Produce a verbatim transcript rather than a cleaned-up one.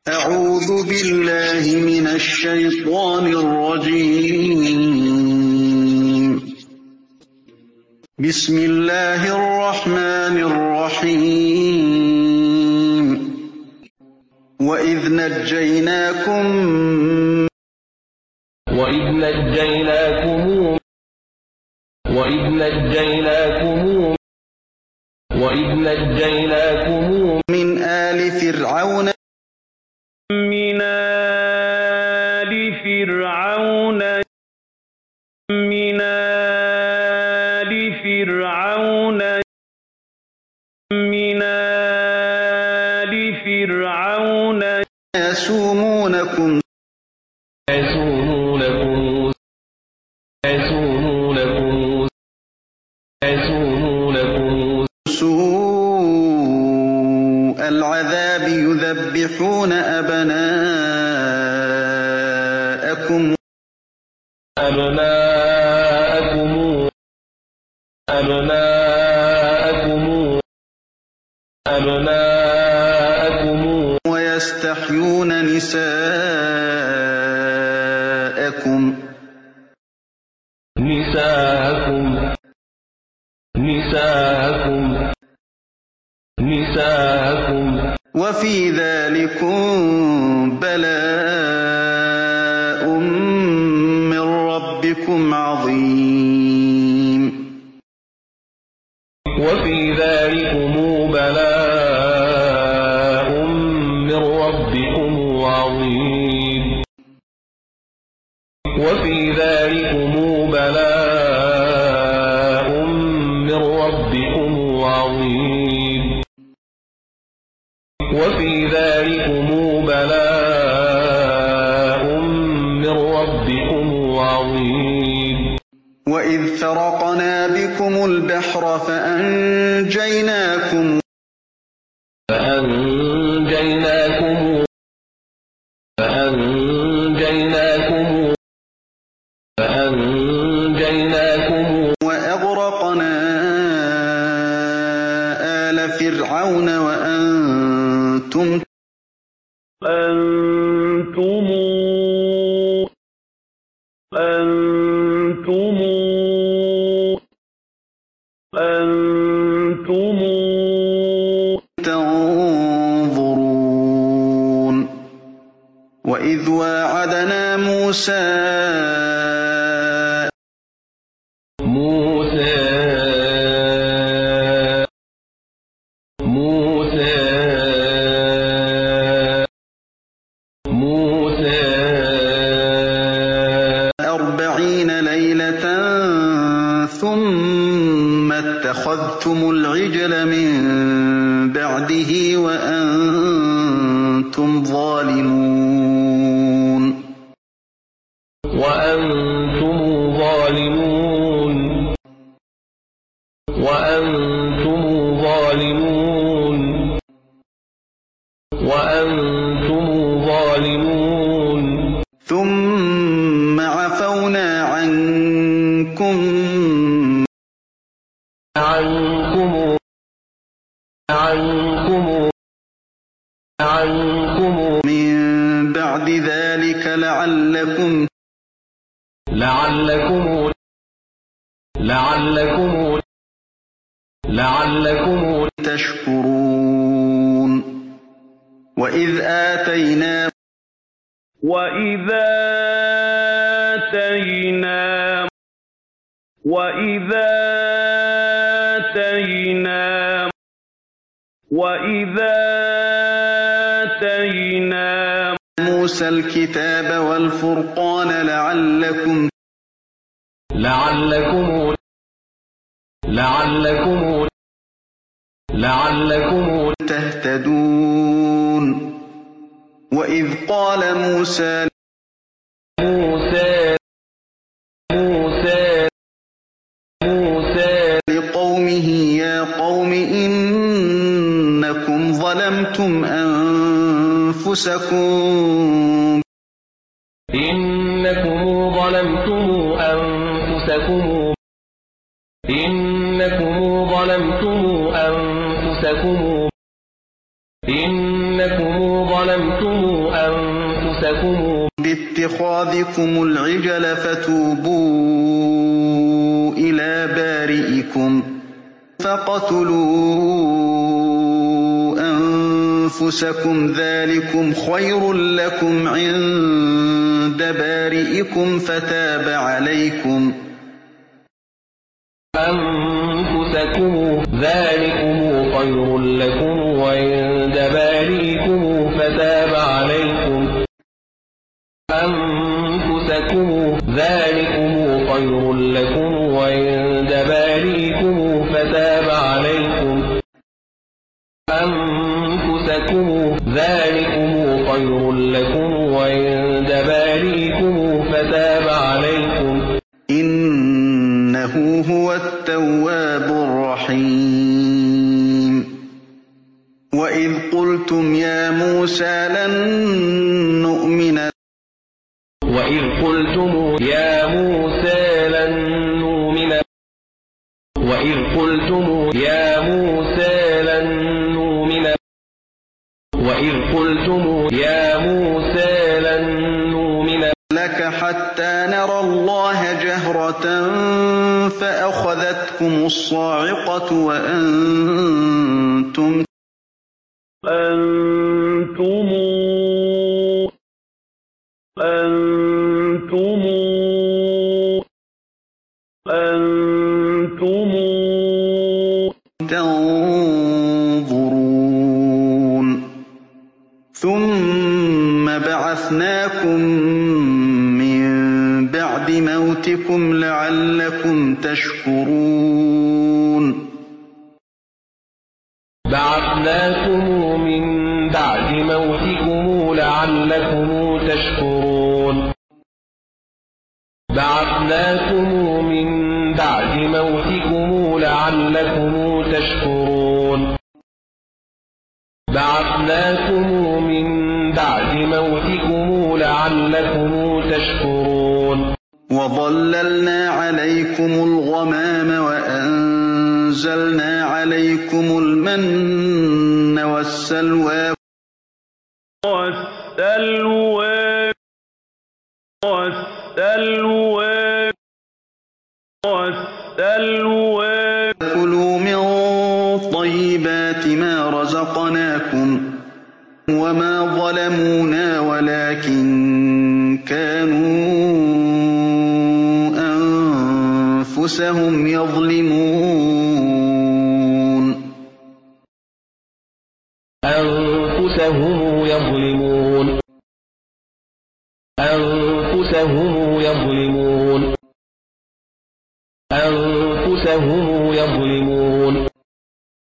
أعوذ بالله من الشيطان الرجيم. بسم الله الرحمن الرحيم. وإذ نجيناكم وإذ نجيناكم وإذ نجيناكم وإذ نجيناكم من آل فرعون من آل فرعون من آل فرعون من آل فرعون يسومونكم يسومونكم يسومونكم يسومونكم سوء العذاب يذبحون أبناءكم أبناءكم أبناءكم أبناءكم ويستحيون نساءكم نساءكم نساءكم نساءكم وفي ذلكم بلاء من ربكم عظيم. وفي ذلكم بلاء من ربكم عظيم. وفي ذلكم بلاء من ربكم عظيم. وفي ذلكم بلاء من ربكم عظيم. وإذ فرقنا بكم البحر فأنجيناكم فأنجيناكم فأنجيناكم فأنجيناكم وأغرقنا آل فرعون وأنتم أنتم أنتم أنتم تنظرون. وإذ واعدنا موسى موسى موسى موسى أربعين ليلة ثم اتخذتم العجل من بعده وأنتم ظالمون وأنتم ظالمون وأنتم ظالمون وأنتم ظالمون ثم عفونا عنكم عنكم عنكم عنكم من بعد ذلك لعلكم لعلكم لعلكم لعلكم تشكرون. وإذ آتينا وإذا آتينا وإذا آتينا وإذا آتينا موسى الكتاب والفرقان لعلكم لعلكم لعلكم لعلكم تهتدون. وإذ قال موسى موسى موسى موسى لقومه يا قوم إنكم ظلمتم أنفسكم إنكم ظلمتم أنفسكم إنكم ظلمتم أنفسكم إنكم ظلمتم أنفسكم باتخاذكم العجل فتوبوا إلى بارئكم فاقتلوا أنفسكم ذلكم خير لكم عند بارئكم فتاب عليكم أنفسكم ذلكم خير لكم وعند بارئكم فتاب عليكم أنفسكم ذلكم خير لكم وعند بارئكم فتاب عليكم أنفسكم ذلكم خير لكم وعند بارئكم فتاب عليكم إنه هو التواب الرحيم وإذ قلتم يا موسى لن نؤمن وإذ قلتم يا موسى لن نؤمن وإذ قلتم يا موسى لن نؤمن وإذ قلتم يا موسى لن نؤمن لك حتى نرى الله جهرة فأخذتكم الصاعقة وأنتم أنتم أنتم أنتم تنظرون ثم بعثناكم من بعد موتكم لعلكم تشكرون بعثناكم من بعد موتكم لعلكم تشكرون بعثناكم من بعد موتكم لعلكم تشكرون بعثناكم من بعد موتكم لعلكم تشكرون وظللنا عليكم الغمام وأنزلنا عليكم المن والسلوى والسلوى والسلوى والسلوى كلوا من طيبات ما رزقناكم وما ظلمونا ولكن كانوا أنفسهم يظلمون أنفسهم يظلمون أنفسهم يظلمون أنفسهم يظلمون